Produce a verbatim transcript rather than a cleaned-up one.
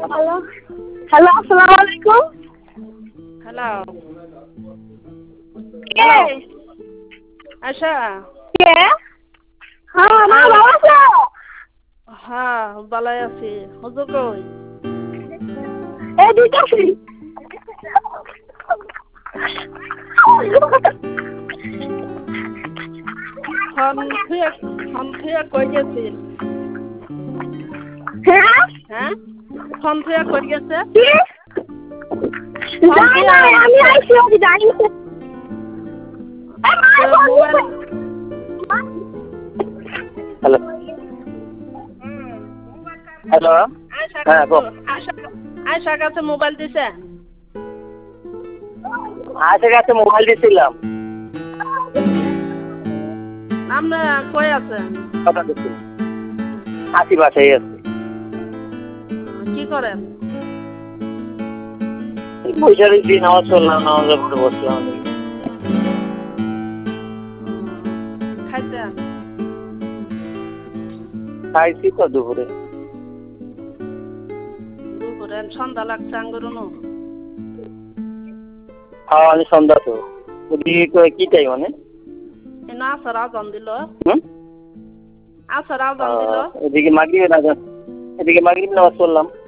Hello hello আসসালামু আলাইকুম। Hello কে আশা কে হ্যাঁ মা ভালো আছো? হ্যাঁ ভালোই আছি। হুজুর কই? এই দিতেছি। ফোন থুয়ে ফোন থুয়ে কই গেছিল? হ্যাঁ হ্যাঁ ফোন থুয়ে কই গেছে? কি ফোন যাই থুয়ে নাই আমি আইছি ওদি যাই এই মা তো phone mobile hello hello Ayesha হ্যাঁ গো আয়শা আয়শার কাছে মোবাইল দিছে? আজের কাছে মোবাইল দিছিলাম। আপনি কই আছেন? কথা দিচ্ছি আশি বাসায় আছে। কি করেন? বসে রয়েছি, নামাজ পড়লাম, নামাজের পরে বসলাম। খাইতেন? খাইছি তো দুপুরে। দুপুরে সন্ধ্যা লাগছে আঙ্গুরুনো? হ্যাঁ আমি সন্ধ্যা তো কি চাই মানে এনা আসর আজান দিল। হুম আসর আজান দিল। এদিকে মাগরিবের আজান, এদিকে মাগরিব নামাজ পড়লাম।